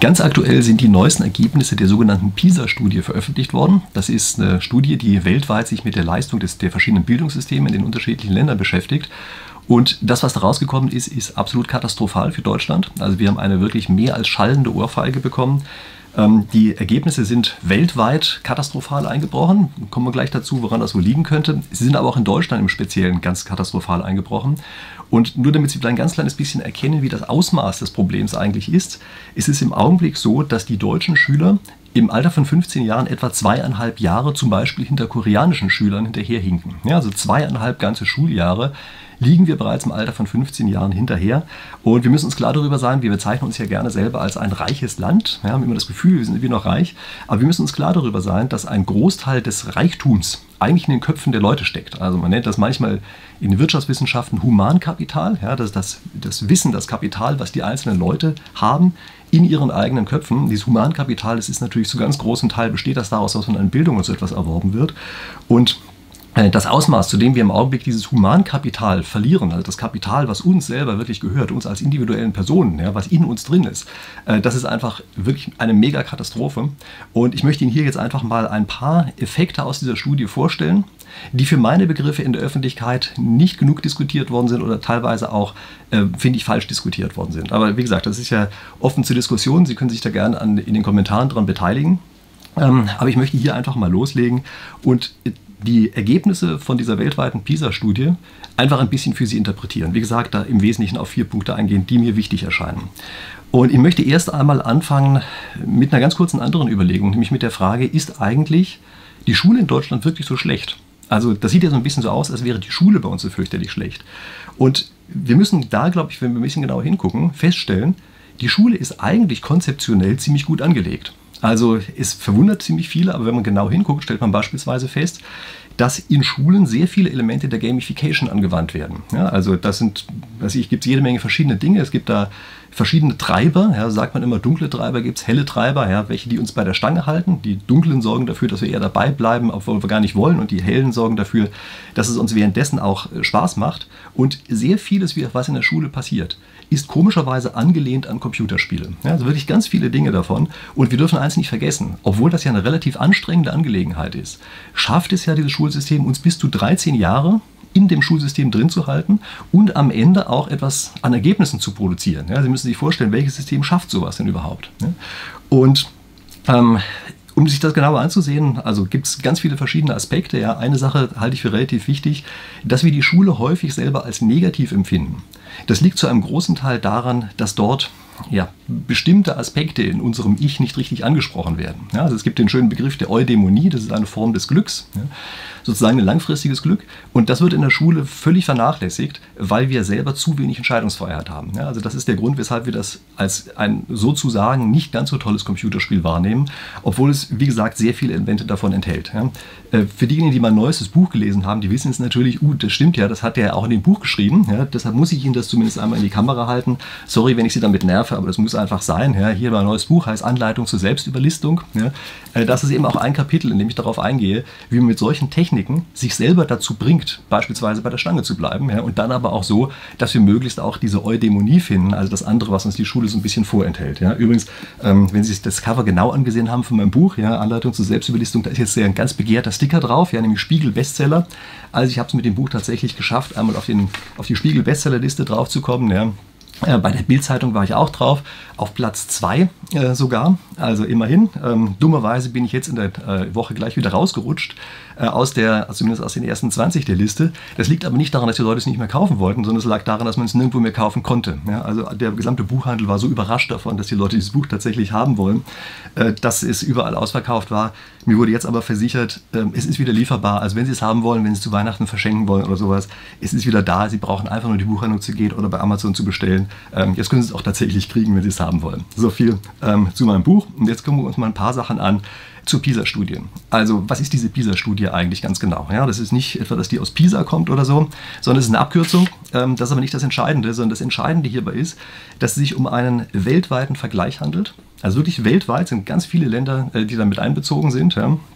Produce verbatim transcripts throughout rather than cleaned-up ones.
Ganz aktuell sind die neuesten Ergebnisse der sogenannten PISA-Studie veröffentlicht worden. Das ist eine Studie, die weltweit sich mit der Leistung des, der verschiedenen Bildungssysteme in den unterschiedlichen Ländern beschäftigt. Und das, was da rausgekommen ist, ist absolut katastrophal für Deutschland. Also wir haben eine wirklich mehr als schallende Ohrfeige bekommen. Ähm, die Ergebnisse sind weltweit katastrophal eingebrochen. Kommen wir gleich dazu, woran das wohl liegen könnte. Sie sind aber auch in Deutschland im Speziellen ganz katastrophal eingebrochen. Und nur damit Sie ein ganz kleines bisschen erkennen, wie das Ausmaß des Problems eigentlich ist, ist es im Augenblick so, dass die deutschen Schüler im Alter von fünfzehn Jahren etwa zweieinhalb Jahre zum Beispiel hinter koreanischen Schülern hinterherhinken. Ja, also zweieinhalb ganze Schuljahre liegen wir bereits im Alter von fünfzehn Jahren hinterher. Und wir müssen uns klar darüber sein, wir bezeichnen uns ja gerne selber als ein reiches Land. Wir haben immer das Gefühl, wir sind irgendwie noch reich. Aber wir müssen uns klar darüber sein, dass ein Großteil des Reichtums eigentlich in den Köpfen der Leute steckt. Also man nennt das manchmal in den Wirtschaftswissenschaften Humankapital. Ja, das ist das, das Wissen, das Kapital, was die einzelnen Leute haben in ihren eigenen Köpfen. Dieses Humankapital, das ist natürlich zu ganz großen Teil, besteht das daraus, was von an Bildung und so etwas erworben wird. Und das Ausmaß, zu dem wir im Augenblick dieses Humankapital verlieren, also das Kapital, was uns selber wirklich gehört, uns als individuellen Personen, ja, was in uns drin ist, das ist einfach wirklich eine Megakatastrophe. Und ich möchte Ihnen hier jetzt einfach mal ein paar Effekte aus dieser Studie vorstellen, die für meine Begriffe in der Öffentlichkeit nicht genug diskutiert worden sind oder teilweise auch, äh, finde ich, falsch diskutiert worden sind. Aber wie gesagt, das ist ja offen zur Diskussion. Sie können sich da gerne an, in den Kommentaren daran beteiligen. Ähm, aber ich möchte hier einfach mal loslegen und die Ergebnisse von dieser weltweiten PISA-Studie einfach ein bisschen für Sie interpretieren. Wie gesagt, da im Wesentlichen auf vier Punkte eingehen, die mir wichtig erscheinen. Und ich möchte erst einmal anfangen mit einer ganz kurzen anderen Überlegung, nämlich mit der Frage, ist eigentlich die Schule in Deutschland wirklich so schlecht? Also das sieht ja so ein bisschen so aus, als wäre die Schule bei uns so fürchterlich schlecht. Und wir müssen da, glaube ich, wenn wir ein bisschen genauer hingucken, feststellen, die Schule ist eigentlich konzeptionell ziemlich gut angelegt. Also es verwundert ziemlich viele, aber wenn man genau hinguckt, stellt man beispielsweise fest, dass in Schulen sehr viele Elemente der Gamification angewandt werden. Ja, also das sind, weiß ich, gibt es jede Menge verschiedene Dinge. Es gibt da verschiedene Treiber, ja, sagt man immer, dunkle Treiber gibt es, helle Treiber, ja, welche die uns bei der Stange halten. Die dunklen sorgen dafür, dass wir eher dabei bleiben, obwohl wir gar nicht wollen, und die hellen sorgen dafür, dass es uns währenddessen auch Spaß macht. Und sehr vieles, was in der Schule passiert, ist komischerweise angelehnt an Computerspiele. Ja, also wirklich ganz viele Dinge davon. Und wir dürfen eins nicht vergessen, obwohl das ja eine relativ anstrengende Angelegenheit ist, schafft es ja dieses Schulsystem, uns bis zu dreizehn Jahre in dem Schulsystem drin zu halten und am Ende auch etwas an Ergebnissen zu produzieren. Ja, Sie müssen sich vorstellen, welches System schafft sowas denn überhaupt? Ja? Und ähm, um sich das genauer anzusehen, also gibt es ganz viele verschiedene Aspekte. Ja. Eine Sache halte ich für relativ wichtig, dass wir die Schule häufig selber als negativ empfinden. Das liegt zu einem großen Teil daran, dass dort ja, bestimmte Aspekte in unserem Ich nicht richtig angesprochen werden. Ja, also es gibt den schönen Begriff der Eudämonie, das ist eine Form des Glücks, ja, sozusagen ein langfristiges Glück. Und das wird in der Schule völlig vernachlässigt, weil wir selber zu wenig Entscheidungsfreiheit haben. Ja, also das ist der Grund, weshalb wir das als ein sozusagen nicht ganz so tolles Computerspiel wahrnehmen, obwohl es, wie gesagt, sehr viele Elemente davon enthält. Ja. Für diejenigen, die mein neuestes Buch gelesen haben, die wissen es natürlich, uh, das stimmt ja, das hat er auch in dem Buch geschrieben. Ja, deshalb muss ich Ihnen das zumindest einmal in die Kamera halten. Sorry, wenn ich Sie damit nerve, aber das muss einfach sein. Ja, hier mein neues Buch heißt Anleitung zur Selbstüberlistung. Ja, das ist eben auch ein Kapitel, in dem ich darauf eingehe, wie man mit solchen Techniken sich selber dazu bringt, beispielsweise bei der Stange zu bleiben. Ja, und dann aber auch so, dass wir möglichst auch diese Eudämonie finden, also das andere, was uns die Schule so ein bisschen vorenthält. Ja, übrigens, ähm, wenn Sie sich das Cover genau angesehen haben von meinem Buch, ja, Anleitung zur Selbstüberlistung, da ist jetzt ein ganz begehrter Sticker drauf, ja, nämlich Spiegel-Bestseller. Also ich habe es mit dem Buch tatsächlich geschafft, einmal auf, den, auf die Spiegel-Bestseller-Liste drauf zu kommen. Ja. Äh, bei der Bild-Zeitung war ich auch drauf, auf Platz zwei äh, sogar, also immerhin. Ähm, dummerweise bin ich jetzt in der äh, Woche gleich wieder rausgerutscht, äh, aus der, also zumindest aus den ersten zwanzig der Liste. Das liegt aber nicht daran, dass die Leute es nicht mehr kaufen wollten, sondern es lag daran, dass man es nirgendwo mehr kaufen konnte. Ja, also der gesamte Buchhandel war so überrascht davon, dass die Leute dieses Buch tatsächlich haben wollen, äh, dass es überall ausverkauft war. Mir wurde jetzt aber versichert, äh, es ist wieder lieferbar. Also wenn Sie es haben wollen, wenn Sie es zu Weihnachten verschenken wollen oder sowas, es ist wieder da. Sie brauchen einfach nur die Buchhandlung zu gehen oder bei Amazon zu bestellen. Ähm, jetzt können Sie es auch tatsächlich kriegen, wenn Sie es haben wollen. So viel ähm, zu meinem Buch. Und jetzt gucken wir uns mal ein paar Sachen an zur PISA-Studie. Also, was ist diese PISA-Studie eigentlich ganz genau? Ja, das ist nicht etwa, dass die aus Pisa kommt oder so, sondern es ist eine Abkürzung. Ähm, das ist aber nicht das Entscheidende, sondern das Entscheidende hierbei ist, dass es sich um einen weltweiten Vergleich handelt. Also wirklich weltweit sind ganz viele Länder, äh, die damit einbezogen sind. Ja.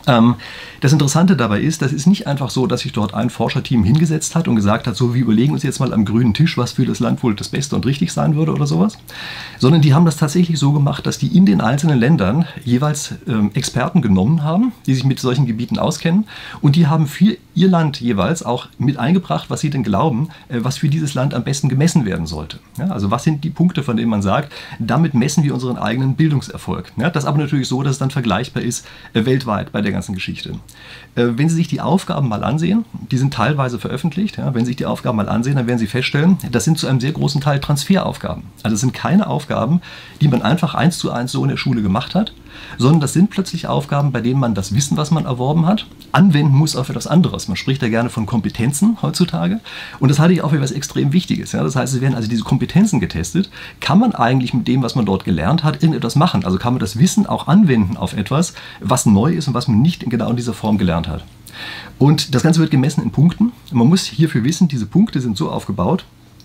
Ähm, das Interessante dabei ist, das ist nicht einfach so, dass sich dort ein Forscherteam hingesetzt hat und gesagt hat, so, wir überlegen uns jetzt mal am grünen Tisch, was für das Land wohl das Beste und richtig sein würde oder sowas, sondern die haben das tatsächlich so gemacht, dass die in den einzelnen Ländern jeweils ähm, Experten genommen haben, die sich mit solchen Gebieten auskennen, und die haben für ihr Land jeweils auch mit eingebracht, was sie denn glauben, äh, was für dieses Land am besten gemessen werden sollte. Ja, also was sind die Punkte, von denen man sagt, damit messen wir unseren eigenen Bildungserfolg. Ja, das ist aber natürlich so, dass es dann vergleichbar ist äh, weltweit bei der ganzen Geschichte. Äh, wenn Sie sich die Aufgaben mal ansehen, die sind teilweise veröffentlicht, ja, wenn Sie sich die Aufgaben mal ansehen, dann werden Sie feststellen, das sind zu einem sehr großen Teil Transferaufgaben. Also es sind keine Aufgaben, die man einfach eins zu eins so in der Schule gemacht hat, sondern das sind plötzlich Aufgaben, bei denen man das Wissen, was man erworben hat, anwenden muss auf etwas anderes. Man spricht da gerne von Kompetenzen heutzutage, und das halte ich auch für etwas extrem Wichtiges. Ja. Das heißt, es werden also diese Kompetenzen getestet. Kann man eigentlich mit dem, was man dort gelernt hat, irgendetwas machen? Also kann man das Wissen auch anwenden auf etwas, was neu ist und was man nicht genau in dieser Form gelernt hat. Und das Ganze wird gemessen in Punkten. Man muss hierfür wissen, diese Punkte sind so aufgebaut,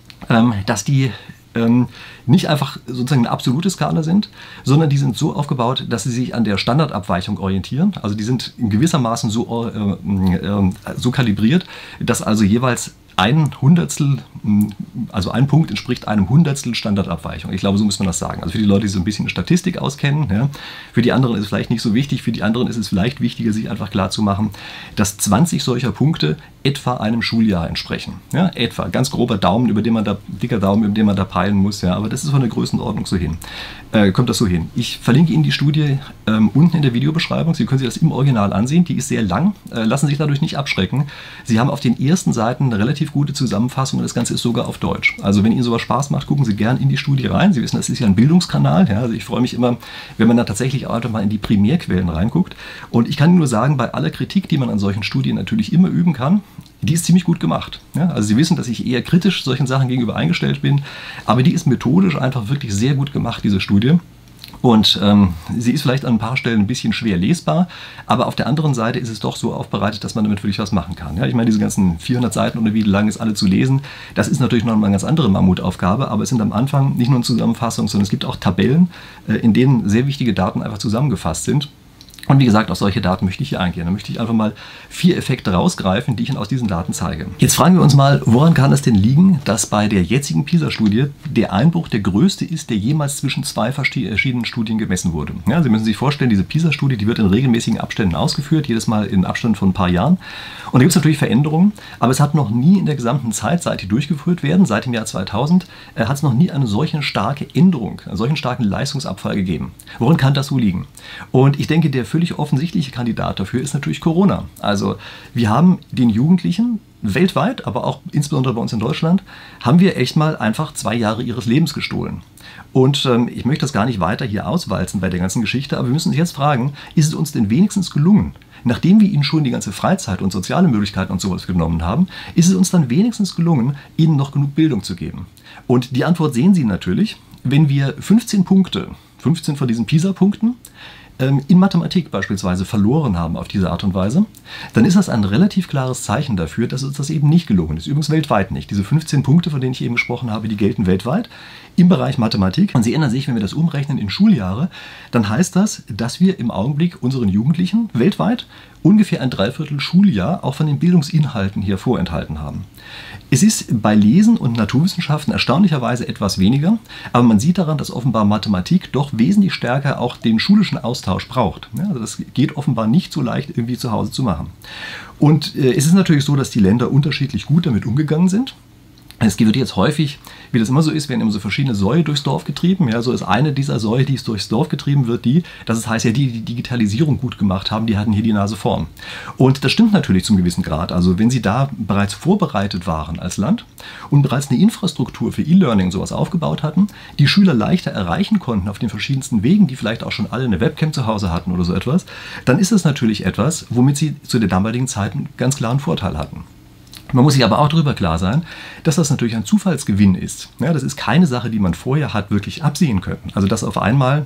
dass die ähm, nicht einfach sozusagen eine absolute Skala sind, sondern die sind so aufgebaut, dass sie sich an der Standardabweichung orientieren. Also die sind in gewissermaßen so, äh, äh, so kalibriert, dass also jeweils ein Hundertstel, also ein Punkt entspricht einem Hundertstel Standardabweichung. Ich glaube, so muss man das sagen. Also für die Leute, die so ein bisschen in Statistik auskennen, ja, für die anderen ist es vielleicht nicht so wichtig, für die anderen ist es vielleicht wichtiger, sich einfach klar zu machen, dass zwanzig solcher Punkte etwa einem Schuljahr entsprechen. Ja, etwa, ganz grober Daumen, über den man da, dicker Daumen, über den man da peilen muss, ja, aber das ist von der Größenordnung so hin. Äh, kommt das so hin. Ich verlinke Ihnen die Studie ähm, unten in der Videobeschreibung. Sie können sich das im Original ansehen. Die ist sehr lang, äh, lassen sich dadurch nicht abschrecken. Sie haben auf den ersten Seiten eine relativ gute Zusammenfassung, und das Ganze ist sogar auf Deutsch. Also wenn Ihnen sowas Spaß macht, gucken Sie gern in die Studie rein. Sie wissen, das ist ja ein Bildungskanal. Ja, also ich freue mich immer, wenn man da tatsächlich auch einfach mal in die Primärquellen reinguckt. Und ich kann Ihnen nur sagen, bei aller Kritik, die man an solchen Studien natürlich immer üben kann, die ist ziemlich gut gemacht. Ja, also Sie wissen, dass ich eher kritisch solchen Sachen gegenüber eingestellt bin, aber die ist methodisch einfach wirklich sehr gut gemacht, diese Studie. Und ähm, sie ist vielleicht an ein paar Stellen ein bisschen schwer lesbar, aber auf der anderen Seite ist es doch so aufbereitet, dass man damit wirklich was machen kann. Ja, ich meine, diese ganzen vierhundert Seiten oder wie lang ist alle zu lesen, das ist natürlich noch mal eine ganz andere Mammutaufgabe, aber es sind am Anfang nicht nur eine Zusammenfassung, sondern es gibt auch Tabellen, äh, in denen sehr wichtige Daten einfach zusammengefasst sind. Und wie gesagt, auf solche Daten möchte ich hier eingehen. Da möchte ich einfach mal vier Effekte rausgreifen, die ich Ihnen aus diesen Daten zeige. Jetzt fragen wir uns mal, woran kann es denn liegen, dass bei der jetzigen PISA-Studie der Einbruch der größte ist, der jemals zwischen zwei verschiedenen Studien gemessen wurde. Ja, Sie müssen sich vorstellen, diese PISA-Studie, die wird in regelmäßigen Abständen ausgeführt, jedes Mal in Abständen von ein paar Jahren. Und da gibt es natürlich Veränderungen, aber es hat noch nie in der gesamten Zeit, seit die durchgeführt werden, seit dem Jahr zweitausend, äh, hat es noch nie eine solche starke Änderung, einen solchen starken Leistungsabfall gegeben. Woran kann das so liegen? Und ich denke, der völlig offensichtliche Kandidat dafür ist natürlich Corona. Also wir haben den Jugendlichen weltweit, aber auch insbesondere bei uns in Deutschland, haben wir echt mal einfach zwei Jahre ihres Lebens gestohlen. Und ähm, ich möchte das gar nicht weiter hier auswalzen bei der ganzen Geschichte, aber wir müssen uns jetzt fragen, ist es uns denn wenigstens gelungen, nachdem wir ihnen schon die ganze Freizeit und soziale Möglichkeiten und sowas genommen haben, ist es uns dann wenigstens gelungen, ihnen noch genug Bildung zu geben? Und die Antwort sehen Sie natürlich, wenn wir fünfzehn Punkte, fünfzehn von diesen PISA-Punkten, in Mathematik beispielsweise verloren haben auf diese Art und Weise, dann ist das ein relativ klares Zeichen dafür, dass uns das eben nicht gelungen ist. Übrigens weltweit nicht. Diese fünfzehn Punkte, von denen ich eben gesprochen habe, die gelten weltweit im Bereich Mathematik. Und Sie erinnern sich, wenn wir das umrechnen in Schuljahre, dann heißt das, dass wir im Augenblick unseren Jugendlichen weltweit ungefähr ein Dreiviertel Schuljahr auch von den Bildungsinhalten hier vorenthalten haben. Es ist bei Lesen und Naturwissenschaften erstaunlicherweise etwas weniger, aber man sieht daran, dass offenbar Mathematik doch wesentlich stärker auch den schulischen Austausch braucht. Ja, also das geht offenbar nicht so leicht irgendwie zu Hause zu machen. Und äh, es ist natürlich so, dass die Länder unterschiedlich gut damit umgegangen sind. Es wird jetzt häufig, wie das immer so ist, werden immer so verschiedene Säue durchs Dorf getrieben. Ja, so ist eine dieser Säue, die es durchs Dorf getrieben wird, die, das heißt ja, die, die Digitalisierung gut gemacht haben, die hatten hier die Nase vorn. Und das stimmt natürlich zum gewissen Grad. Also wenn Sie da bereits vorbereitet waren als Land und bereits eine Infrastruktur für E-Learning und sowas aufgebaut hatten, die Schüler leichter erreichen konnten auf den verschiedensten Wegen, die vielleicht auch schon alle eine Webcam zu Hause hatten oder so etwas, dann ist das natürlich etwas, womit Sie zu der damaligen Zeit einen ganz klaren Vorteil hatten. Man muss sich aber auch darüber klar sein, dass das natürlich ein Zufallsgewinn ist. Ja, das ist keine Sache, die man vorher hat wirklich absehen können. Also dass auf einmal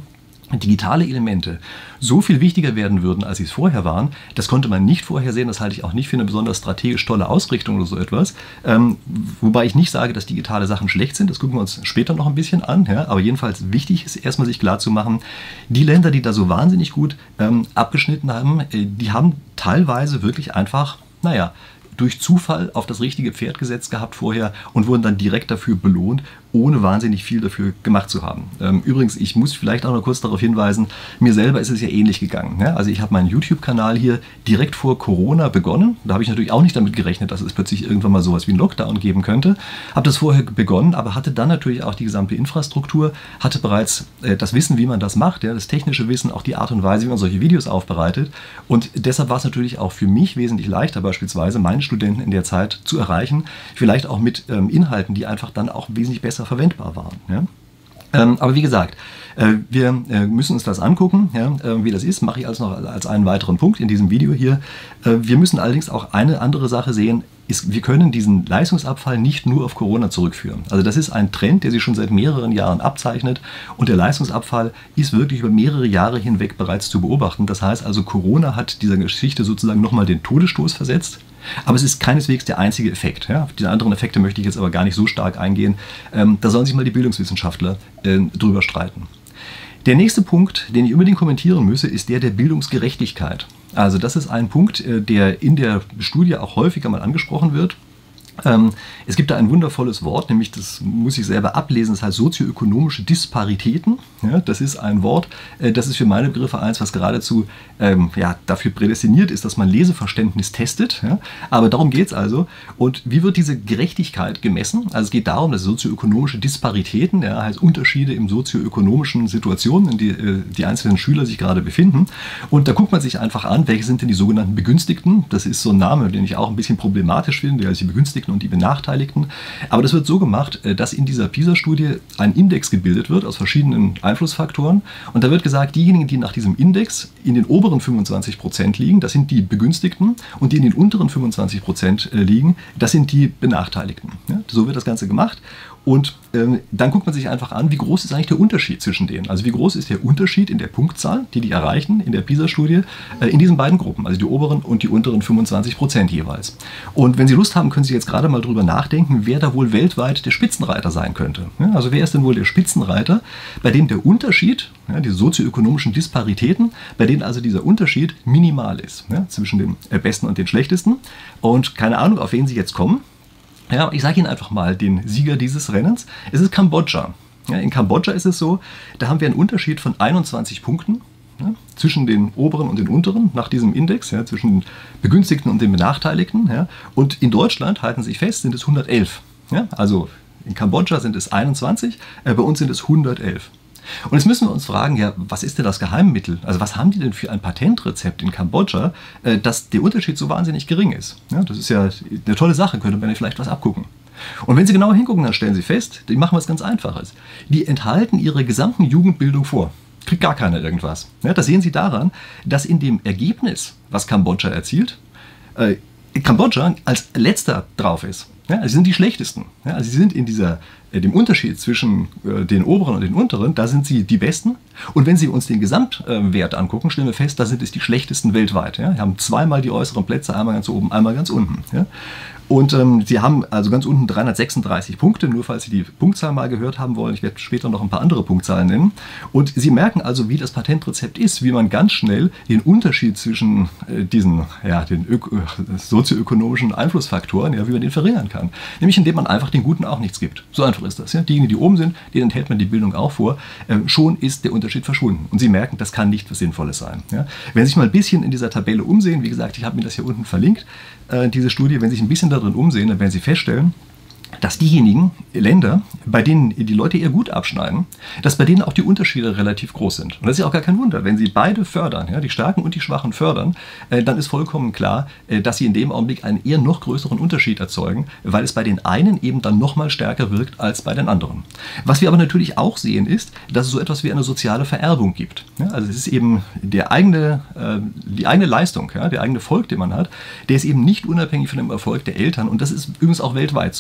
digitale Elemente so viel wichtiger werden würden, als sie es vorher waren, das konnte man nicht vorhersehen. Das halte ich auch nicht für eine besonders strategisch tolle Ausrichtung oder so etwas. Ähm, wobei ich nicht sage, dass digitale Sachen schlecht sind. Das gucken wir uns später noch ein bisschen an. Ja? Aber jedenfalls wichtig ist erstmal sich klarzumachen, die Länder, die da so wahnsinnig gut ähm, abgeschnitten haben, äh, die haben teilweise wirklich einfach, naja, durch Zufall auf das richtige Pferd gesetzt gehabt vorher und wurden dann direkt dafür belohnt, ohne wahnsinnig viel dafür gemacht zu haben. Ähm, übrigens, ich muss vielleicht auch noch kurz darauf hinweisen, mir selber ist es ja ähnlich gegangen. Ja? Also ich habe meinen YouTube-Kanal hier direkt vor Corona begonnen. Da habe ich natürlich auch nicht damit gerechnet, dass es plötzlich irgendwann mal sowas wie einen Lockdown geben könnte. Habe das vorher begonnen, aber hatte dann natürlich auch die gesamte Infrastruktur, hatte bereits äh, das Wissen, wie man das macht, ja? Das technische Wissen, auch die Art und Weise, wie man solche Videos aufbereitet. Und deshalb war es natürlich auch für mich wesentlich leichter, beispielsweise meine Studenten in der Zeit zu erreichen, vielleicht auch mit ähm, Inhalten, die einfach dann auch wesentlich besser verwendbar waren. Ja? Ähm, aber wie gesagt, äh, wir äh, müssen uns das angucken, ja, äh, wie das ist, mache ich also noch als einen weiteren Punkt in diesem Video hier. Äh, wir müssen allerdings auch eine andere Sache sehen, ist, wir können diesen Leistungsabfall nicht nur auf Corona zurückführen. Also das ist ein Trend, der sich schon seit mehreren Jahren abzeichnet und der Leistungsabfall ist wirklich über mehrere Jahre hinweg bereits zu beobachten. Das heißt also, Corona hat dieser Geschichte sozusagen nochmal den Todesstoß versetzt. Aber es ist keineswegs der einzige Effekt. Ja? Auf diese anderen Effekte möchte ich jetzt aber gar nicht so stark eingehen. Ähm, da sollen sich mal die Bildungswissenschaftler äh, drüber streiten. Der nächste Punkt, den ich unbedingt kommentieren müsse, ist der der Bildungsgerechtigkeit. Also das ist ein Punkt, äh, der in der Studie auch häufiger mal angesprochen wird. Ähm, es gibt da ein wundervolles Wort, nämlich das muss ich selber ablesen, das heißt sozioökonomische Disparitäten. Ja, das ist ein Wort, äh, das ist für meine Begriffe eins, was geradezu ähm, ja, dafür prädestiniert ist, dass man Leseverständnis testet. Ja. Aber darum geht es also. Und wie wird diese Gerechtigkeit gemessen? Also es geht darum, dass sozioökonomische Disparitäten, ja, heißt Unterschiede in sozioökonomischen Situationen, in die äh, die einzelnen Schüler sich gerade befinden. Und da guckt man sich einfach an, welche sind denn die sogenannten Begünstigten. Das ist so ein Name, den ich auch ein bisschen problematisch finde, also die Begünstigten und die Benachteiligten. Aber das wird so gemacht, dass in dieser PISA-Studie ein Index gebildet wird aus verschiedenen Einflussfaktoren. Und da wird gesagt, diejenigen, die nach diesem Index in den oberen fünfundzwanzig Prozent liegen, das sind die Begünstigten. Und die in den unteren fünfundzwanzig Prozent liegen, das sind die Benachteiligten. Ja, so wird das Ganze gemacht. Und ähm, dann guckt man sich einfach an, wie groß ist eigentlich der Unterschied zwischen denen. Also wie groß ist der Unterschied in der Punktzahl, die die erreichen in der PISA-Studie, äh, in diesen beiden Gruppen, also die oberen und die unteren fünfundzwanzig Prozent jeweils. Und wenn Sie Lust haben, können Sie jetzt gerade mal drüber nachdenken, wer da wohl weltweit der Spitzenreiter sein könnte. Ja, also wer ist denn wohl der Spitzenreiter, bei dem der Unterschied, ja, die sozioökonomischen Disparitäten, bei denen also dieser Unterschied minimal ist, ja, zwischen dem Besten und den Schlechtesten. Und keine Ahnung, auf wen Sie jetzt kommen. Ja, ich sage Ihnen einfach mal den Sieger dieses Rennens. Es ist Kambodscha. Ja, in Kambodscha ist es so, da haben wir einen Unterschied von einundzwanzig Punkten, ja, zwischen den oberen und den unteren nach diesem Index, ja, zwischen den Begünstigten und den Benachteiligten. Ja. Und in Deutschland, halten Sie sich fest, sind es hundertelf. Ja. Also in Kambodscha sind es einundzwanzig, äh, bei uns sind es hundertelf. Und jetzt müssen wir uns fragen, ja, was ist denn das Geheimmittel? Also was haben die denn für ein Patentrezept in Kambodscha, äh, dass der Unterschied so wahnsinnig gering ist? Ja, das ist ja eine tolle Sache, könnte man ja vielleicht was abgucken. Und wenn Sie genauer hingucken, dann stellen Sie fest, die machen was ganz Einfaches. Die enthalten ihre gesamten Jugendbildung vor. Kriegt gar keiner irgendwas. Ja, das sehen Sie daran, dass in dem Ergebnis, was Kambodscha erzielt, äh, Kambodscha als letzter drauf ist. Ja, also sie sind die schlechtesten. Ja, also sie sind in dieser, äh, dem Unterschied zwischen äh, den oberen und den unteren, da sind sie die Besten. Und wenn Sie uns den Gesamtwert äh, angucken, stellen wir fest, da sind es die schlechtesten weltweit. Ja. Wir haben zweimal die äußeren Plätze, einmal ganz oben, einmal ganz unten. Ja. Und ähm, sie haben also ganz unten dreihundertsechsunddreißig Punkte, nur falls Sie die Punktzahl mal gehört haben wollen. Ich werde später noch ein paar andere Punktzahlen nennen. Und Sie merken also, wie das Patentrezept ist, wie man ganz schnell den Unterschied zwischen äh, diesen ja, den öko- sozioökonomischen Einflussfaktoren, ja, wie man den verringern kann. Nämlich indem man einfach den Guten auch nichts gibt. So einfach ist das. Ja. Diejenigen, die oben sind, denen enthält man die Bildung auch vor. Äh, schon ist der Unterschied verschwunden. Und Sie merken, das kann nicht was Sinnvolles sein. Ja. Wenn Sie sich mal ein bisschen in dieser Tabelle umsehen, wie gesagt, ich habe mir das hier unten verlinkt, äh, diese Studie, wenn Sie sich ein bisschen darin umsehen, dann werden Sie feststellen, dass diejenigen Länder, bei denen die Leute eher gut abschneiden, dass bei denen auch die Unterschiede relativ groß sind. Und das ist ja auch gar kein Wunder. Wenn Sie beide fördern, ja, die Starken und die Schwachen fördern, äh, dann ist vollkommen klar, äh, dass Sie in dem Augenblick einen eher noch größeren Unterschied erzeugen, weil es bei den einen eben dann noch mal stärker wirkt als bei den anderen. Was wir aber natürlich auch sehen ist, dass es so etwas wie eine soziale Vererbung gibt. Ja, also es ist eben der eigene, äh, die eigene Leistung, ja, der eigene Erfolg, den man hat, der ist eben nicht unabhängig von dem Erfolg der Eltern. Und das ist übrigens auch weltweit so. Ja. Und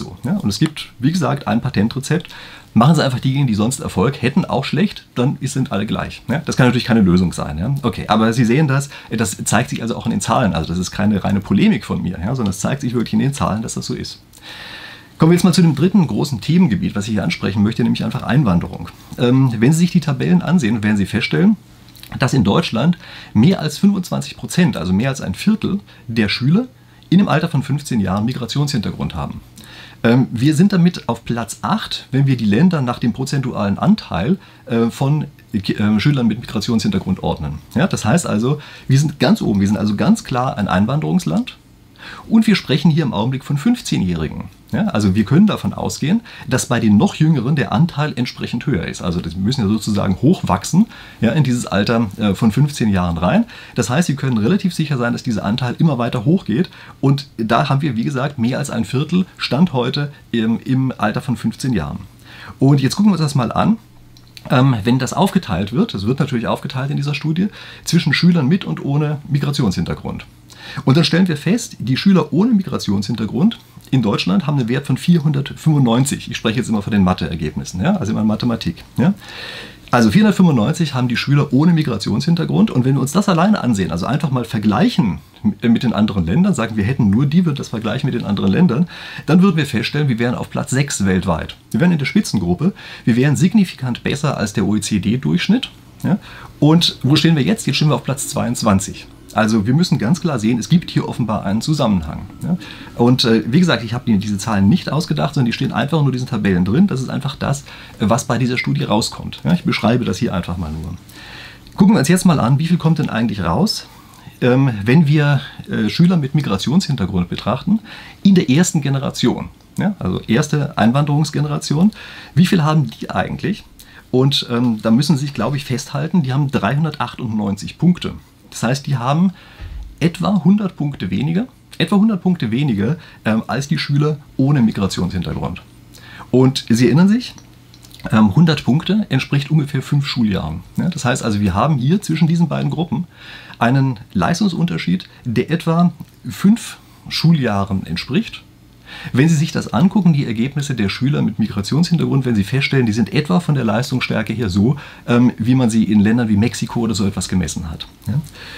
Und es gibt, wie gesagt, ein Patentrezept. Machen Sie einfach diejenigen, die sonst Erfolg hätten, auch schlecht, dann sind alle gleich. Ja? Das kann natürlich keine Lösung sein. Ja? Okay, aber Sie sehen das, das zeigt sich also auch in den Zahlen. Also das ist keine reine Polemik von mir, ja? Sondern es zeigt sich wirklich in den Zahlen, dass das so ist. Kommen wir jetzt mal zu dem dritten großen Themengebiet, was ich hier ansprechen möchte, nämlich einfach Einwanderung. Ähm, wenn Sie sich die Tabellen ansehen, werden Sie feststellen, dass in Deutschland mehr als fünfundzwanzig Prozent, also mehr als ein Viertel der Schüler in dem Alter von fünfzehn Jahren Migrationshintergrund haben. Ähm, wir sind damit auf Platz acht, wenn wir die Länder nach dem prozentualen Anteil äh, von äh, Schülern mit Migrationshintergrund ordnen. Ja, das heißt also, wir sind ganz oben, wir sind also ganz klar ein Einwanderungsland. Und wir sprechen hier im Augenblick von fünfzehnjährigen. Ja, also wir können davon ausgehen, dass bei den noch Jüngeren der Anteil entsprechend höher ist. Also wir müssen ja sozusagen hochwachsen, ja, in dieses Alter äh, von fünfzehn Jahren rein. Das heißt, Sie können relativ sicher sein, dass dieser Anteil immer weiter hochgeht. Und da haben wir, wie gesagt, mehr als ein Viertel Stand heute im, im Alter von fünfzehn Jahren. Und jetzt gucken wir uns das mal an. Ähm, wenn das aufgeteilt wird, das wird natürlich aufgeteilt in dieser Studie, zwischen Schülern mit und ohne Migrationshintergrund. Und dann stellen wir fest, die Schüler ohne Migrationshintergrund in Deutschland haben einen Wert von vierhundertfünfundneunzig. Ich spreche jetzt immer von den Mathe-Ergebnissen, ja, also immer in Mathematik. Ja. Also vierhundertfünfundneunzig haben die Schüler ohne Migrationshintergrund. Und wenn wir uns das alleine ansehen, also einfach mal vergleichen mit den anderen Ländern, sagen wir hätten nur die, würden das vergleichen mit den anderen Ländern, dann würden wir feststellen, wir wären auf Platz sechs weltweit. Wir wären in der Spitzengruppe, wir wären signifikant besser als der O E C D-Durchschnitt. Ja. Und wo stehen wir jetzt? Jetzt stehen wir auf Platz zweiundzwanzig. Also wir müssen ganz klar sehen, es gibt hier offenbar einen Zusammenhang. Ja? Und äh, wie gesagt, ich habe mir diese Zahlen nicht ausgedacht, sondern die stehen einfach nur in diesen Tabellen drin. Das ist einfach das, was bei dieser Studie rauskommt. Ja? Ich beschreibe das hier einfach mal nur. Gucken wir uns jetzt mal an, wie viel kommt denn eigentlich raus, ähm, wenn wir äh, Schüler mit Migrationshintergrund betrachten, in der ersten Generation. Ja? Also erste Einwanderungsgeneration. Wie viel haben die eigentlich? Und ähm, da müssen Sie sich, glaube ich, festhalten, die haben dreihundertachtundneunzig Punkte. Das heißt, die haben etwa hundert Punkte weniger, etwa hundert Punkte weniger ähm, als die Schüler ohne Migrationshintergrund. Und Sie erinnern sich, ähm, hundert Punkte entspricht ungefähr fünf Schuljahren. Ja, das heißt also, wir haben hier zwischen diesen beiden Gruppen einen Leistungsunterschied, der etwa fünf Schuljahren entspricht. Wenn Sie sich das angucken, die Ergebnisse der Schüler mit Migrationshintergrund, wenn Sie feststellen, die sind etwa von der Leistungsstärke her so, ähm, wie man sie in Ländern wie Mexiko oder so etwas gemessen hat. Ja?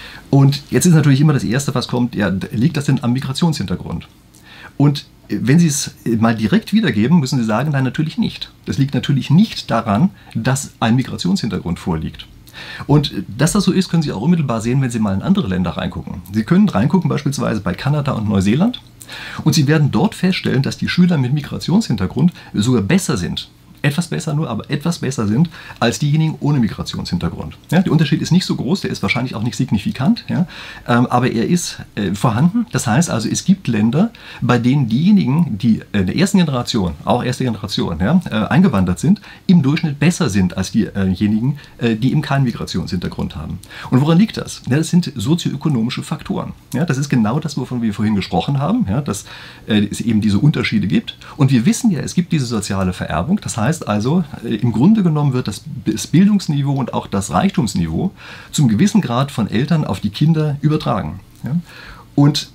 Und jetzt ist natürlich immer das Erste, was kommt, ja, liegt das denn am Migrationshintergrund? Und wenn Sie es mal direkt wiedergeben, müssen Sie sagen, nein, natürlich nicht. Das liegt natürlich nicht daran, dass ein Migrationshintergrund vorliegt. Und dass das so ist, können Sie auch unmittelbar sehen, wenn Sie mal in andere Länder reingucken. Sie können reingucken beispielsweise bei Kanada und Neuseeland und Sie werden dort feststellen, dass die Schüler mit Migrationshintergrund sogar besser sind. Etwas besser nur, aber etwas besser sind als diejenigen ohne Migrationshintergrund. Ja, der Unterschied ist nicht so groß, der ist wahrscheinlich auch nicht signifikant, ja, ähm, aber er ist äh, vorhanden. Das heißt also, es gibt Länder, bei denen diejenigen, die in der ersten Generation, auch erste Generation, ja, äh, eingewandert sind, im Durchschnitt besser sind als diejenigen, äh, die eben keinen Migrationshintergrund haben. Und woran liegt das? Ja, das sind sozioökonomische Faktoren. Ja, das ist genau das, wovon wir vorhin gesprochen haben, ja, dass äh, es eben diese Unterschiede gibt. Und wir wissen ja, es gibt diese soziale Vererbung. Das heißt, Heißt also, im Grunde genommen wird das Bildungsniveau und auch das Reichtumsniveau zum gewissen Grad von Eltern auf die Kinder übertragen. Ja? Und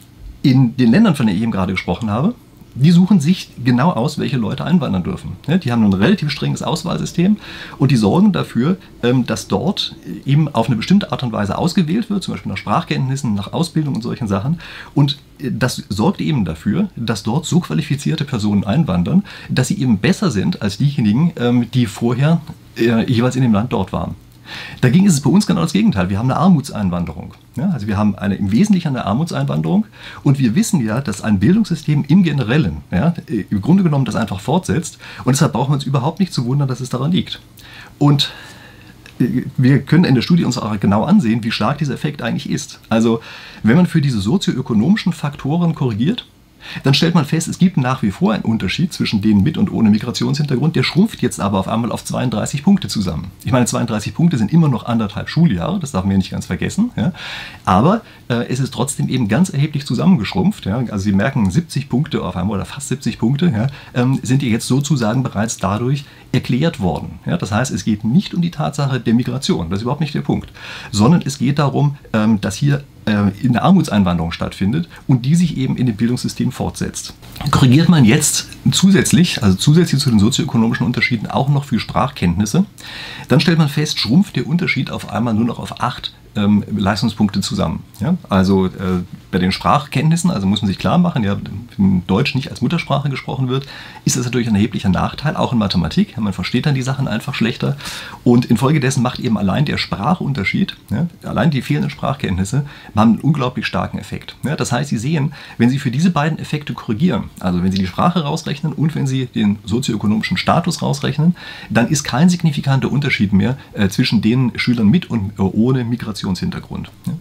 in den Ländern, von denen ich eben gerade gesprochen habe, die suchen sich genau aus, welche Leute einwandern dürfen. Ja, die haben ein relativ strenges Auswahlsystem und die sorgen dafür, dass dort eben auf eine bestimmte Art und Weise ausgewählt wird, zum Beispiel nach Sprachkenntnissen, nach Ausbildung und solchen Sachen. Und das sorgt eben dafür, dass dort so qualifizierte Personen einwandern, dass sie eben besser sind als diejenigen, die vorher jeweils in dem Land dort waren. Dagegen ist es bei uns genau das Gegenteil. Wir haben eine Armutseinwanderung. Ja, also wir haben eine, im Wesentlichen eine Armutseinwanderung und wir wissen ja, dass ein Bildungssystem im Generellen, ja, im Grunde genommen das einfach fortsetzt und deshalb brauchen wir uns überhaupt nicht zu wundern, dass es daran liegt. Und wir können in der Studie uns auch genau ansehen, wie stark dieser Effekt eigentlich ist. Also wenn man für diese sozioökonomischen Faktoren korrigiert, dann stellt man fest, es gibt nach wie vor einen Unterschied zwischen denen mit und ohne Migrationshintergrund. Der schrumpft jetzt aber auf einmal auf zweiunddreißig Punkte zusammen. Ich meine, zweiunddreißig Punkte sind immer noch anderthalb Schuljahre, das darf man ja nicht ganz vergessen. Ja. Aber äh, es ist trotzdem eben ganz erheblich zusammengeschrumpft. Ja. Also Sie merken, siebzig Punkte auf einmal oder fast siebzig Punkte ja, ähm, sind jetzt sozusagen bereits dadurch erklärt worden. Ja. Das heißt, es geht nicht um die Tatsache der Migration, das ist überhaupt nicht der Punkt, sondern es geht darum, ähm, dass hier in der Armutseinwanderung stattfindet und die sich eben in dem Bildungssystem fortsetzt. Korrigiert man jetzt zusätzlich, also zusätzlich zu den sozioökonomischen Unterschieden auch noch für Sprachkenntnisse, dann stellt man fest, schrumpft der Unterschied auf einmal nur noch auf acht ähm, Leistungspunkte zusammen. Ja? Also äh, bei den Sprachkenntnissen, also muss man sich klar machen, ja, wenn Deutsch nicht als Muttersprache gesprochen wird, ist das natürlich ein erheblicher Nachteil, auch in Mathematik. Ja, man versteht dann die Sachen einfach schlechter und infolgedessen macht eben allein der Sprachunterschied, ja, allein die fehlenden Sprachkenntnisse, haben einen unglaublich starken Effekt. Ja, das heißt, Sie sehen, wenn Sie für diese beiden Effekte korrigieren, also wenn Sie die Sprache rausrechnen und wenn Sie den sozioökonomischen Status rausrechnen, dann ist kein signifikanter Unterschied mehr äh, zwischen den Schülern mit und äh, ohne Migrationshintergrund. Ja.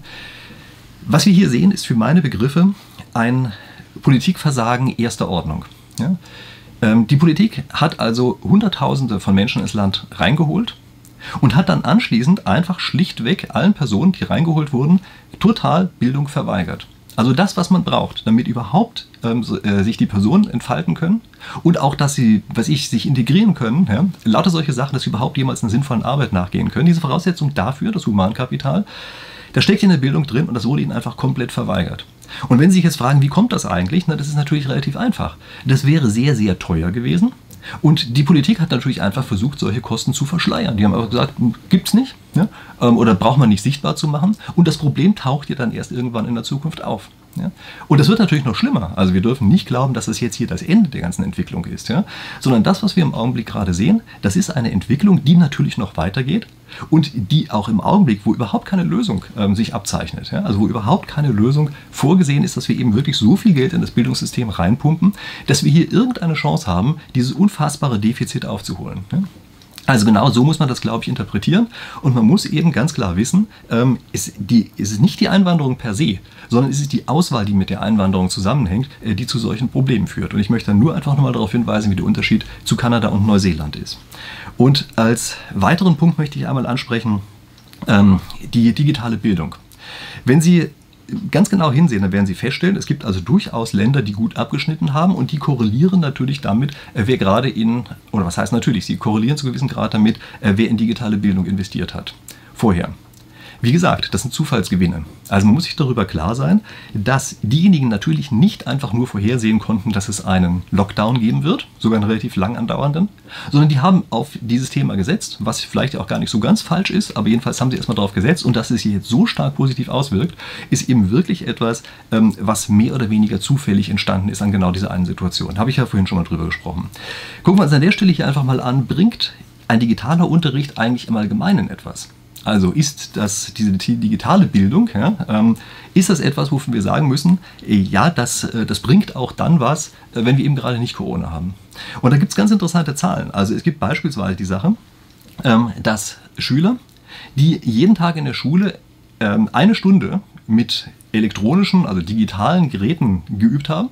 Was wir hier sehen, ist für meine Begriffe ein Politikversagen erster Ordnung. Ja? Ähm, die Politik hat also Hunderttausende von Menschen ins Land reingeholt und hat dann anschließend einfach schlichtweg allen Personen, die reingeholt wurden, total Bildung verweigert. Also das, was man braucht, damit überhaupt ähm, so, äh, sich die Personen entfalten können und auch, dass sie, was ich, sich integrieren können, ja? Lauter solche Sachen, dass sie überhaupt jemals einer sinnvollen Arbeit nachgehen können. Diese Voraussetzung dafür, das Humankapital, das steckt in der Bildung drin und das wurde ihnen einfach komplett verweigert. Und wenn Sie sich jetzt fragen, wie kommt das eigentlich? Na, das ist natürlich relativ einfach. Das wäre sehr, sehr teuer gewesen. Und die Politik hat natürlich einfach versucht, solche Kosten zu verschleiern. Die haben aber gesagt, gibt's nicht, ja? Oder braucht man nicht sichtbar zu machen. Und das Problem taucht ja dann erst irgendwann in der Zukunft auf. Ja? Und das wird natürlich noch schlimmer. Also wir dürfen nicht glauben, dass das jetzt hier das Ende der ganzen Entwicklung ist. Ja? Sondern das, was wir im Augenblick gerade sehen, das ist eine Entwicklung, die natürlich noch weitergeht. Und die auch im Augenblick, wo überhaupt keine Lösung ähm, sich abzeichnet, ja? Also wo überhaupt keine Lösung vorgesehen ist, dass wir eben wirklich so viel Geld in das Bildungssystem reinpumpen, dass wir hier irgendeine Chance haben, dieses unfassbare Defizit aufzuholen. Ja? Also genau so muss man das, glaube ich, interpretieren. Und man muss eben ganz klar wissen, ähm, ist, die, ist es nicht die Einwanderung per se, sondern ist es die Auswahl, die mit der Einwanderung zusammenhängt, äh, die zu solchen Problemen führt. Und ich möchte dann nur einfach nochmal darauf hinweisen, wie der Unterschied zu Kanada und Neuseeland ist. Und als weiteren Punkt möchte ich einmal ansprechen, ähm, die digitale Bildung. Wenn Sie ganz genau hinsehen, dann werden Sie feststellen, es gibt also durchaus Länder, die gut abgeschnitten haben und die korrelieren natürlich damit, äh, wer gerade in, oder was heißt natürlich, sie korrelieren zu gewissem Grad damit, äh, wer in digitale Bildung investiert hat. Vorher. Wie gesagt, das sind Zufallsgewinne. Also man muss sich darüber klar sein, dass diejenigen natürlich nicht einfach nur vorhersehen konnten, dass es einen Lockdown geben wird, sogar einen relativ lang andauernden, sondern die haben auf dieses Thema gesetzt, was vielleicht auch gar nicht so ganz falsch ist, aber jedenfalls haben sie erstmal darauf gesetzt und dass es sich jetzt so stark positiv auswirkt, ist eben wirklich etwas, ähm, was mehr oder weniger zufällig entstanden ist an genau dieser einen Situation. Habe ich ja vorhin schon mal drüber gesprochen. Gucken wir uns an der Stelle hier einfach mal an, bringt ein digitaler Unterricht eigentlich im Allgemeinen etwas? Also ist das, diese digitale Bildung, ja, ähm, ist das etwas, wovon wir sagen müssen, äh, ja, das, äh, das bringt auch dann was, äh, wenn wir eben gerade nicht Corona haben. Und da gibt es ganz interessante Zahlen. Also es gibt beispielsweise die Sache, ähm, dass Schüler, die jeden Tag in der Schule ähm, eine Stunde mit elektronischen, also digitalen Geräten geübt haben,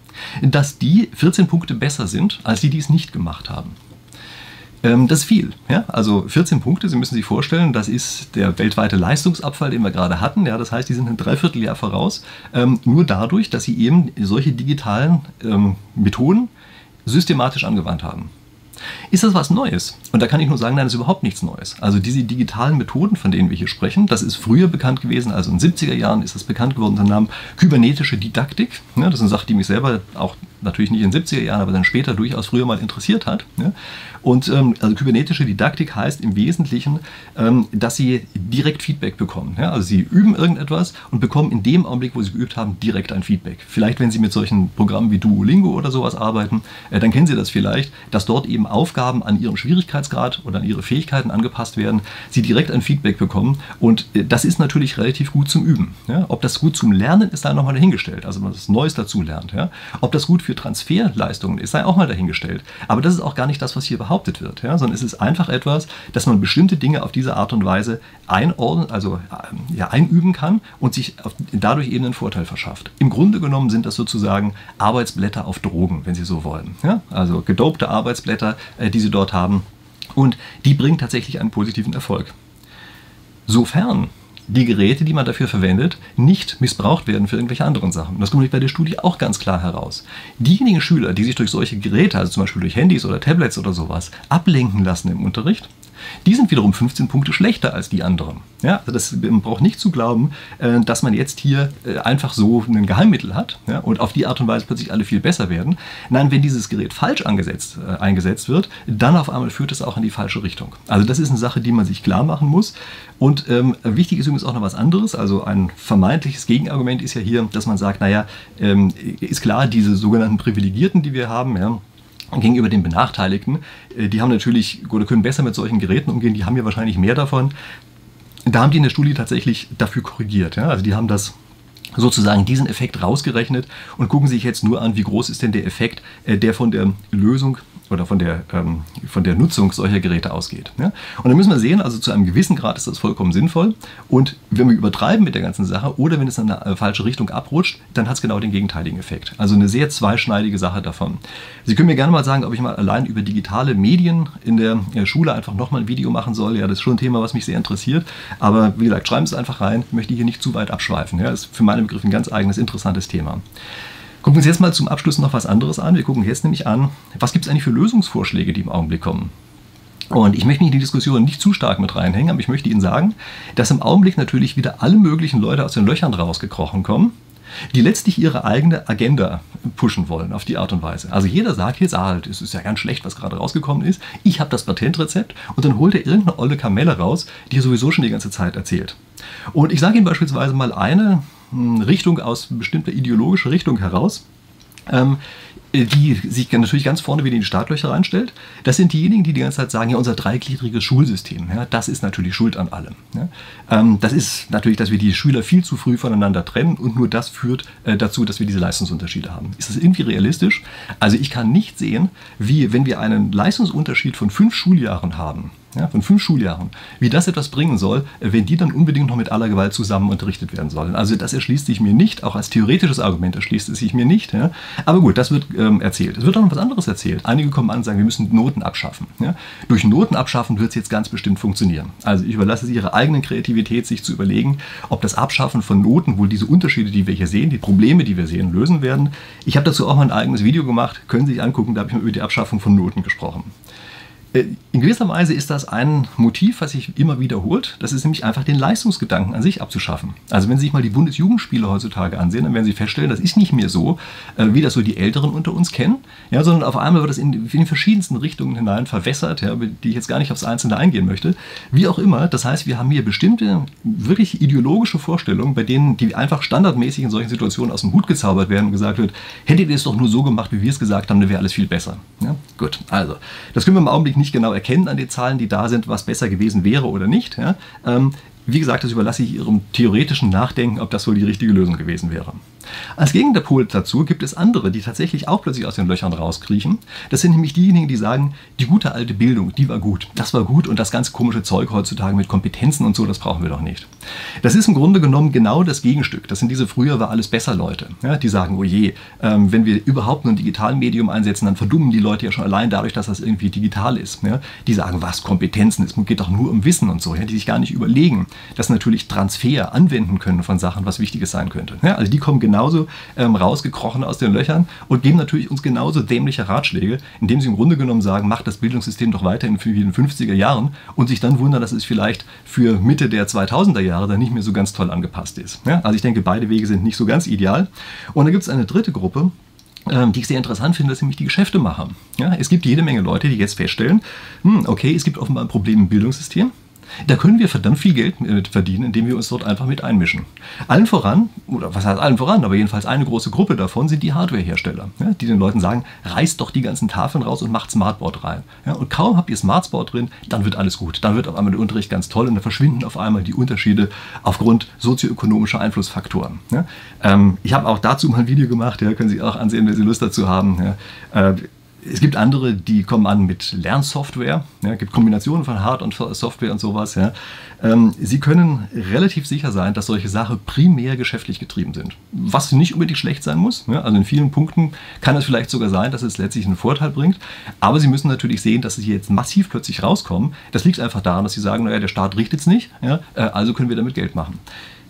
dass die vierzehn Punkte besser sind, als die, die es nicht gemacht haben. Das ist viel. Ja? Also vierzehn Punkte, Sie müssen sich vorstellen, das ist der weltweite Leistungsabfall, den wir gerade hatten. Ja? Das heißt, die sind ein Dreivierteljahr voraus, ähm, nur dadurch, dass sie eben solche digitalen ähm, Methoden systematisch angewandt haben. Ist das was Neues? Und da kann ich nur sagen, nein, das ist überhaupt nichts Neues. Also diese digitalen Methoden, von denen wir hier sprechen, das ist früher bekannt gewesen, also in den siebziger Jahren ist das bekannt geworden unter dem Namen kybernetische Didaktik. Ja, das ist eine Sache, die mich selber auch natürlich nicht in den siebziger Jahren, aber dann später durchaus früher mal interessiert hat. Ja. Und ähm, also kybernetische Didaktik heißt im Wesentlichen, ähm, dass Sie direkt Feedback bekommen. Ja. Also Sie üben irgendetwas und bekommen in dem Augenblick, wo Sie geübt haben, direkt ein Feedback. Vielleicht, wenn Sie mit solchen Programmen wie Duolingo oder sowas arbeiten, äh, dann kennen Sie das vielleicht, dass dort eben Aufgaben an Ihren Schwierigkeitsgrad oder an Ihre Fähigkeiten angepasst werden, Sie direkt ein Feedback bekommen und äh, das ist natürlich relativ gut zum Üben. Ja. Ob das gut zum Lernen ist, sei nochmal dahingestellt, also man was Neues dazu lernt. Ja. Ob das gut für Transferleistungen ist, sei auch mal dahingestellt. Aber das ist auch gar nicht das, was hier behauptet wird, ja, sondern es ist einfach etwas, dass man bestimmte Dinge auf diese Art und Weise einordnen, also äh, ja, einüben kann und sich auf, dadurch eben einen Vorteil verschafft. Im Grunde genommen sind das sozusagen Arbeitsblätter auf Drogen, wenn Sie so wollen. Ja? Also gedopte Arbeitsblätter, äh, die Sie dort haben und die bringen tatsächlich einen positiven Erfolg. Sofern die Geräte, die man dafür verwendet, nicht missbraucht werden für irgendwelche anderen Sachen. Das kommt bei der Studie auch ganz klar heraus. Diejenigen Schüler, die sich durch solche Geräte, also zum Beispiel durch Handys oder Tablets oder sowas, ablenken lassen im Unterricht, Die sind wiederum fünfzehn Punkte schlechter als die anderen. Ja, also das, man braucht nicht zu glauben, äh, dass man jetzt hier äh, einfach so ein Geheimmittel hat, ja, und auf die Art und Weise plötzlich alle viel besser werden. Nein, wenn dieses Gerät falsch angesetzt, äh, eingesetzt wird, dann auf einmal führt es auch in die falsche Richtung. Also das ist eine Sache, die man sich klar machen muss. Und ähm, wichtig ist übrigens auch noch was anderes. Also ein vermeintliches Gegenargument ist ja hier, dass man sagt, naja, ähm, ist klar, diese sogenannten Privilegierten, die wir haben, ja, gegenüber den Benachteiligten, äh, die haben natürlich oder können besser mit solchen Geräten umgehen, die haben ja wahrscheinlich mehr davon. Da haben die in der Studie tatsächlich dafür korrigiert. Ja? Also die haben das sozusagen diesen Effekt rausgerechnet und gucken sich jetzt nur an, wie groß ist denn der Effekt, äh, der von der Lösung oder von der, ähm, von der Nutzung solcher Geräte ausgeht. Ja? Und dann müssen wir sehen, also zu einem gewissen Grad ist das vollkommen sinnvoll. Und wenn wir übertreiben mit der ganzen Sache oder wenn es in eine falsche Richtung abrutscht, dann hat es genau den gegenteiligen Effekt. Also eine sehr zweischneidige Sache davon. Sie können mir gerne mal sagen, ob ich mal allein über digitale Medien in der Schule einfach nochmal ein Video machen soll. Ja, das ist schon ein Thema, was mich sehr interessiert. Aber wie gesagt, schreiben Sie es einfach rein. Ich möchte hier nicht zu weit abschweifen. Ja? Das ist für meinen Begriff ein ganz eigenes, interessantes Thema. Gucken wir uns jetzt mal zum Abschluss noch was anderes an. Wir gucken jetzt nämlich an, was gibt es eigentlich für Lösungsvorschläge, die im Augenblick kommen. Und ich möchte mich in die Diskussion nicht zu stark mit reinhängen, aber ich möchte Ihnen sagen, dass im Augenblick natürlich wieder alle möglichen Leute aus den Löchern rausgekrochen kommen, die letztlich ihre eigene Agenda pushen wollen auf die Art und Weise. Also jeder sagt jetzt, ah, es ist ja ganz schlecht, was gerade rausgekommen ist, ich habe das Patentrezept, und dann holt er irgendeine olle Kamelle raus, die er sowieso schon die ganze Zeit erzählt. Und ich sage Ihnen beispielsweise mal eine Richtung aus bestimmter ideologischer Richtung heraus, ähm, die sich natürlich ganz vorne wieder in die Startlöcher reinstellt. Das sind diejenigen, die die ganze Zeit sagen, ja, unser dreigliedriges Schulsystem, ja, das ist natürlich schuld an allem. Ja. Ähm, das ist natürlich, dass wir die Schüler viel zu früh voneinander trennen und nur das führt äh, dazu, dass wir diese Leistungsunterschiede haben. Ist das irgendwie realistisch? Also ich kann nicht sehen, wie, wenn wir einen Leistungsunterschied von fünf Schuljahren haben, ja, von fünf Schuljahren, wie das etwas bringen soll, wenn die dann unbedingt noch mit aller Gewalt zusammen unterrichtet werden sollen. Also das erschließt sich mir nicht, auch als theoretisches Argument erschließt es sich mir nicht. Ja. Aber gut, das wird ähm, erzählt. Es wird auch noch was anderes erzählt. Einige kommen an und sagen, wir müssen Noten abschaffen. Ja. Durch Noten abschaffen wird es jetzt ganz bestimmt funktionieren. Also ich überlasse es Ihrer eigenen Kreativität, sich zu überlegen, ob das Abschaffen von Noten wohl diese Unterschiede, die wir hier sehen, die Probleme, die wir sehen, lösen werden. Ich habe dazu auch mal ein eigenes Video gemacht, können Sie sich angucken, da habe ich mal über die Abschaffung von Noten gesprochen. In gewisser Weise ist das ein Motiv, was sich immer wiederholt. Das ist nämlich einfach den Leistungsgedanken an sich abzuschaffen. Also wenn Sie sich mal die Bundesjugendspiele heutzutage ansehen, dann werden Sie feststellen, das ist nicht mehr so, wie das so die Älteren unter uns kennen, ja, sondern auf einmal wird das in, in den verschiedensten Richtungen hinein verwässert, ja, die ich jetzt gar nicht aufs Einzelne eingehen möchte. Wie auch immer, das heißt, wir haben hier bestimmte, wirklich ideologische Vorstellungen, bei denen die einfach standardmäßig in solchen Situationen aus dem Hut gezaubert werden und gesagt wird, hättet ihr es doch nur so gemacht, wie wir es gesagt haben, dann wäre alles viel besser. Ja, gut, also, das können wir im Augenblick nicht genau erkennen an den Zahlen, die da sind, was besser gewesen wäre oder nicht. Ja. Ähm, wie gesagt, das überlasse ich Ihrem theoretischen Nachdenken, ob das wohl die richtige Lösung gewesen wäre. Als Gegenpol dazu gibt es andere, die tatsächlich auch plötzlich aus den Löchern rauskriechen. Das sind nämlich diejenigen, die sagen, die gute alte Bildung, die war gut. Das war gut und das ganz komische Zeug heutzutage mit Kompetenzen und so, das brauchen wir doch nicht. Das ist im Grunde genommen genau das Gegenstück. Das sind diese früher war alles besser Leute. Ja, die sagen, oh je, ähm, wenn wir überhaupt nur ein digitales Medium einsetzen, dann verdummen die Leute ja schon allein dadurch, dass das irgendwie digital ist. Ja, die sagen, was Kompetenzen ist, es geht doch nur um Wissen und so. Ja, die sich gar nicht überlegen, dass natürlich Transfer anwenden können von Sachen, was Wichtiges sein könnte. Ja, also die kommen genauso ähm, rausgekrochen aus den Löchern und geben natürlich uns genauso dämliche Ratschläge, indem sie im Grunde genommen sagen, macht das Bildungssystem doch weiterhin wie in den fünfziger Jahren und sich dann wundern, dass es vielleicht für Mitte der zweitausender Jahre dann nicht mehr so ganz toll angepasst ist. Ja, also ich denke, beide Wege sind nicht so ganz ideal. Und dann gibt es eine dritte Gruppe, die ich sehr interessant finde, das sind nämlich die Geschäftemacher. Ja, es gibt jede Menge Leute, die jetzt feststellen, hm, okay, es gibt offenbar ein Problem im Bildungssystem. Da können wir verdammt viel Geld verdienen, indem wir uns dort einfach mit einmischen. Allen voran, oder was heißt allen voran, aber jedenfalls eine große Gruppe davon sind die Hardwarehersteller, ja, die den Leuten sagen, reißt doch die ganzen Tafeln raus und macht Smartboard rein. Ja, und kaum habt ihr Smartboard drin, dann wird alles gut. Dann wird auf einmal der Unterricht ganz toll und dann verschwinden auf einmal die Unterschiede aufgrund sozioökonomischer Einflussfaktoren. Ja, ähm, ich habe auch dazu mal ein Video gemacht, ja, können Sie auch ansehen, wenn Sie Lust dazu haben. Ja, äh, Es gibt andere, die kommen an mit Lernsoftware. Ja, es gibt Kombinationen von Hard- und Software und sowas. Ja. Ähm, Sie können relativ sicher sein, dass solche Sachen primär geschäftlich getrieben sind. Was nicht unbedingt schlecht sein muss. Ja. Also in vielen Punkten kann es vielleicht sogar sein, dass es letztlich einen Vorteil bringt. Aber Sie müssen natürlich sehen, dass Sie jetzt massiv plötzlich rauskommen. Das liegt einfach daran, dass Sie sagen, naja, der Staat richtet es nicht. Ja, also können wir damit Geld machen.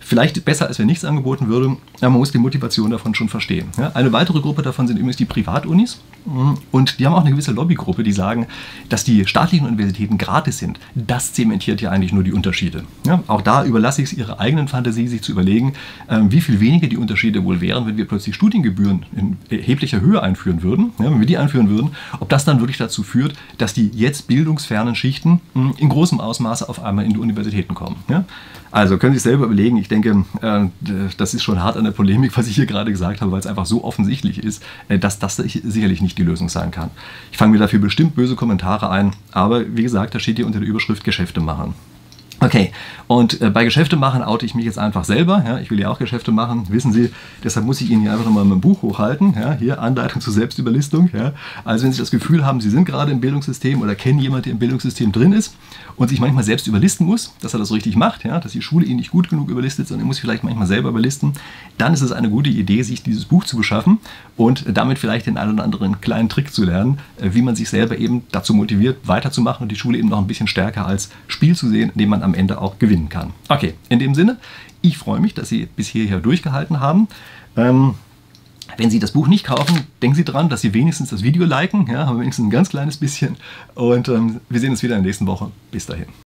vielleicht besser, als wenn nichts angeboten würde, aber man muss die Motivation davon schon verstehen. Ja, eine weitere Gruppe davon sind übrigens die Privatunis und die haben auch eine gewisse Lobbygruppe, die sagen, dass die staatlichen Universitäten gratis sind. Das zementiert ja eigentlich nur die Unterschiede. Ja, auch da überlasse ich es ihrer eigenen Fantasie, sich zu überlegen, wie viel weniger die Unterschiede wohl wären, wenn wir plötzlich Studiengebühren in erheblicher Höhe einführen würden, ja, wenn wir die einführen würden, ob das dann wirklich dazu führt, dass die jetzt bildungsfernen Schichten in großem Ausmaße auf einmal in die Universitäten kommen. Ja? Also können Sie sich selber überlegen, ich denke, das ist schon hart an der Polemik, was ich hier gerade gesagt habe, weil es einfach so offensichtlich ist, dass das sicherlich nicht die Lösung sein kann. Ich fange mir dafür bestimmt böse Kommentare ein, aber wie gesagt, da steht hier unter der Überschrift Geschäfte machen. Okay, und äh, bei Geschäfte machen oute ich mich jetzt einfach selber. Ja, ich will ja auch Geschäfte machen, wissen Sie. Deshalb muss ich Ihnen hier einfach nochmal mein Buch hochhalten. Ja, hier Anleitung zur Selbstüberlistung. Ja. Also wenn Sie das Gefühl haben, Sie sind gerade im Bildungssystem oder kennen jemanden, der im Bildungssystem drin ist und sich manchmal selbst überlisten muss, dass er das richtig macht, ja, dass die Schule ihn nicht gut genug überlistet, sondern er muss sich vielleicht manchmal selber überlisten, dann ist es eine gute Idee, sich dieses Buch zu beschaffen und damit vielleicht den einen oder anderen kleinen Trick zu lernen, äh, wie man sich selber eben dazu motiviert, weiterzumachen und die Schule eben noch ein bisschen stärker als Spiel zu sehen, in dem man am Ende auch gewinnen kann. Okay, in dem Sinne, ich freue mich, dass Sie bis hierher durchgehalten haben. Ähm, wenn Sie das Buch nicht kaufen, denken Sie dran, dass Sie wenigstens das Video liken, ja, haben wir wenigstens ein ganz kleines bisschen und ähm, wir sehen uns wieder in der nächsten Woche. Bis dahin.